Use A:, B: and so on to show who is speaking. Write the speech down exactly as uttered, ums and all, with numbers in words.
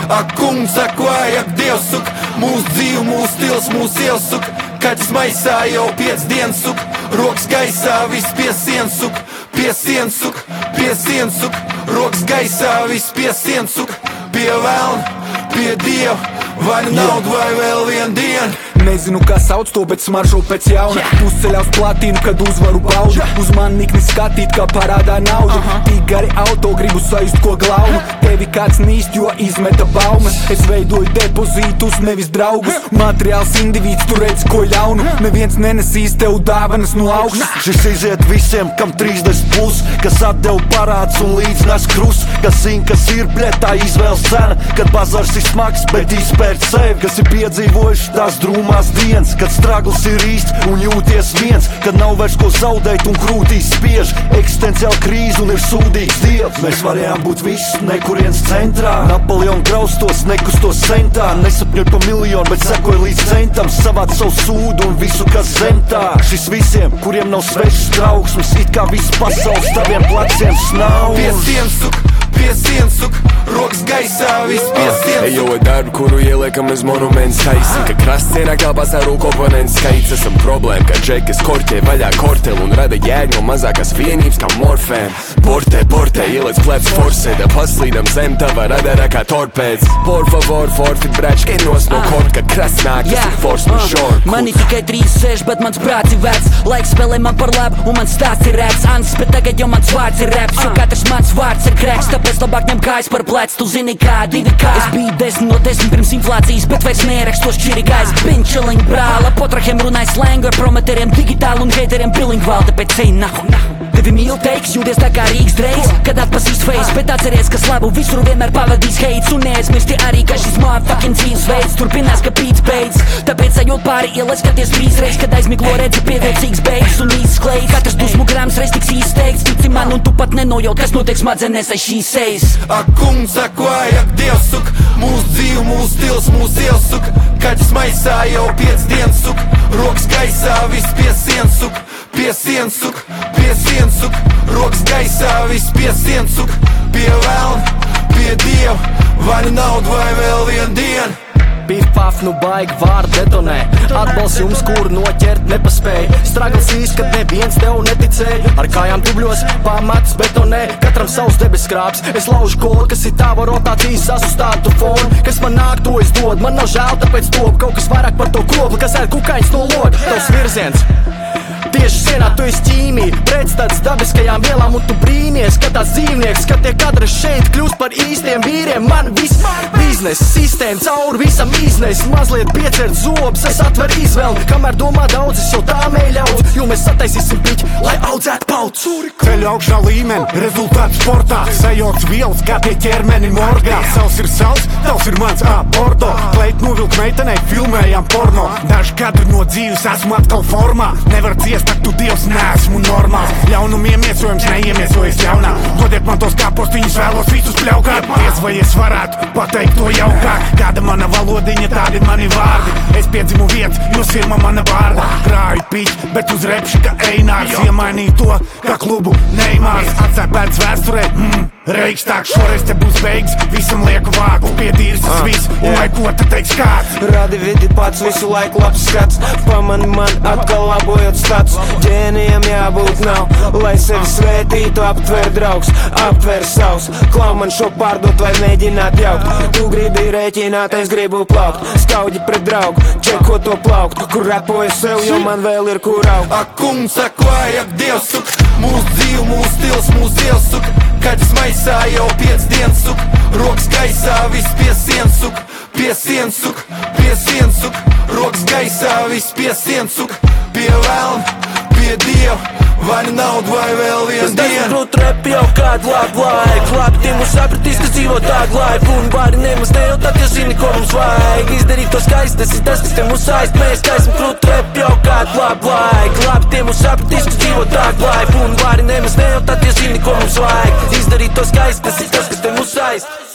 A: Ak, kungs, ak, vai, ak, Dievs suk, mūsu dzīve, mūsu stils, mūsu ielas suk, kaķis maisā jau piec dienas suk, rokas gaisā, viss pie sienas suk, pie sienas suk, pie sienas suk, rokas gaisā, viss pie sienas suk, pie velna, pie Dieva, vai nu naudu vai vēl vien dienu.
B: Nezinu, kā sauc to, bet smaržo pēc jauna. Pusceļā uz platīnu, kad uzvaru baudu. Uz mani nikni skatīt, kā parādā naudu. Tik gari auto, gribu sajust, ko glaunu. Tevi kāds nīst, jo izmeta baumas. Es veidoju depozītus, nevis draugus. Materiāls indivīds, tu redz, ko ļaunu. Neviens nenesīs tev dāvanas no augšas.
C: Šis iziet visiem, kam trīsdesmit plus, kas atdev parāds un līdz nes krus. Kas zin, kas ir bļetā izvēles cena, kad bazars ir smags, bet izpērt sevi. Kas ir piedzīvojuši tās drūmās dienas, kad stragls ir īsts un jūties viens, kad nav vairs ko zaudēt un krūtīs spiež eksistenciāla krīze un ir sūdīgs Dievs. Mēs varējām būt viss nekurienes centrā, Napoleona graustos, nekustos centā, nesapņoj pa miljonu, bet sekoj līdz centam, savāc savu sūdu un visu, kas zem tā. Šis visiem, kuriem nav svešas trauksmes, it kā viss pasaules taviem pleciem snauž.
A: Pie sienas suk, pie sienas suk, rokas gaisā, viss pie sienas.
D: Ejo darbu, kuru ieliekam uz monuments taisi, ka krasts ienāk telpās ar komponentu skaits. Esam problēma, ka džekas korķē vaļā korteli un rada jēgu no mazākās vienības kā morfēm. Portē, portē, ieliec plecs forsēda, paslīdam zem tava radarā kā torpēds. Por favor, forfeit brāč, kai nos no korka, krasts nāk, tas ir force majeure.
E: Mani tikai trīs seši, bet mans prāts ir vecs. Laiks spēlē man par labu un mans stāsts ir raps. Ans, bet tagad jau mans vārds ir raps, jo katrs mans vārds ir kreks. Tāpēc labāk ņem kājas par plec, tu zini kā, divi kā. Es biju desmit no desmit pirms inflācijas, bet vairs nerakstu šķirīgais. Been chilling brāla, potrakiem runāj slangu ar promoteriem digitāli un hateriem bilingvāli, tāpēc ej nahu. Tevi mīl teiks, jūties tā kā Rīgas Dreiks, kad atpasīs face, bet atceries, ka slavu visur vienmēr pavadīs hates. Un neaizmirsti arī, ka šis motherfucking dzīvesveids turpinās, ka pīts beidz. Tāpēc ejot pāri ielai, skaties trīsreiz, kad aizmiglo redzi pievilcīgs beigas un izskleit. Katrs dusmu grāms reiz tiks izteikts, tici man un tu pat nenojaut, kas notiek smadzenēs aiz šīs sejas.
A: Ak, kungs, ak, vai, ak, Dievs suk, mūsu dzīve, mūsu stils, mūsu ielas suk, kaķis maisā jau piec dienas suk, rokas gaisā, viss pie sienas suk, pie sienas suk, pie sienas suk, rokas gaisā, viss pie sienas suk, pie velna, pie Dieva, vai nu naudu vai vēl vien dienu.
B: Pif-paf, nu baigi vārdi detonē. Atbalsts jums, kuru noķert nepaspēja. Stragls īsti, kad neviens tev neticēja. Ar kājām dubļos, pamats betonē. Katram savs debes krāps. Es laužu kodu, kas ir tava rotācijas sasustātu fonu. Kas man nāk, to es dod. Man nav žēl, tāpēc top kaut kas vairāk par to kropli, kas ēd kukaiņas no loda. Tavs virziens tieši sienā, tu esi ķīmija, pretstats dabiskajām vielām un tu brīnies, ka tās dzīvnieks, ka tie kadras šeit kļūst par īstiem vīriem. Man viss biznes, sistēma cauri visam iznes, mazliet piecert zobs, es atveru izvēli, kamēr domā daudz, es jau tā mēļaudz, jo mēs sataisīsim piķi, lai audzētu pauts.
F: Ceļu augšā līmeni, rezultāts sportā, sajots vielas, kā tie ķermeni morgā. Savs ir savs, tavs ir mans, ā, bordo, kleit novilk meitenei, filmējām porno. Daži kadri no dzīves esmu atkal formā, nevar ciest, tak tu Dievs neesmu normāls. Ļaunum iemiesojums neiemiesojas ļaunā. Dodiet man tos kāpostiņus, vēlos visus pļaukāt. Piec vai es varētu pateikt to jaukāk. Kāda mana valodiņa, tādi mani vārdi. Es piedzimu vietas, jo sirma mana vārda. Krāju piķi, bet uz repši kā Einārs. Iemainīju to, kā klubu Neimārs. Atsēpēts vēsturē, mm, Reikstāg, šoreiz te būs beigas. Visam lieku vāku, piedīrs tas viss. Un lai ko te teiks kāds.
G: Radi vidi pats, visu laiku labs skats. Pamani man atkal labojot stats. Ģēnijam jābūt nav, lai sevi svētītu, aptver draugs, aptver savs. Klau man šo pārdot vai mēģināt jaukt. Tu gribi rēķināt, es gribu plaukt. Skauģi pret draugu, čeko to plaukt. Kur repoju sev, jo man vēl ir kur augt.
A: Ak, kungs, ak, vai, ak, Dievs suk, mūsu dzīve, mūsu stils, mūsu ielas suk, kaķis maisā jau piec dienas suk, rokas gaisā, viss pie sienas suk, pie sienas suk, pie sienas suk, rokas gaisā, viss pie sienas suk, pie velna, pie Dieva, vai nu naudu vai vēl vien dienu.
G: Es grūt repi jau kādu labu laiku, labi tie mums sapratīs, kas dzīvo tādu laiku. Un vari nemaz nejautāt, ja zini, ko mums vajag. Izdarīt to skaisti, tas ir tas, kas te mūs saist. Mēs taisam grūt repi jau kādu labu laiku, labi tie mums sapratīs, kas dzīvo tādu laiku. Un vari nemaz nejautāt, ja zini, ko mums vajag. Izdarīt to skaisti, tas ir tas, kas te mūs saist.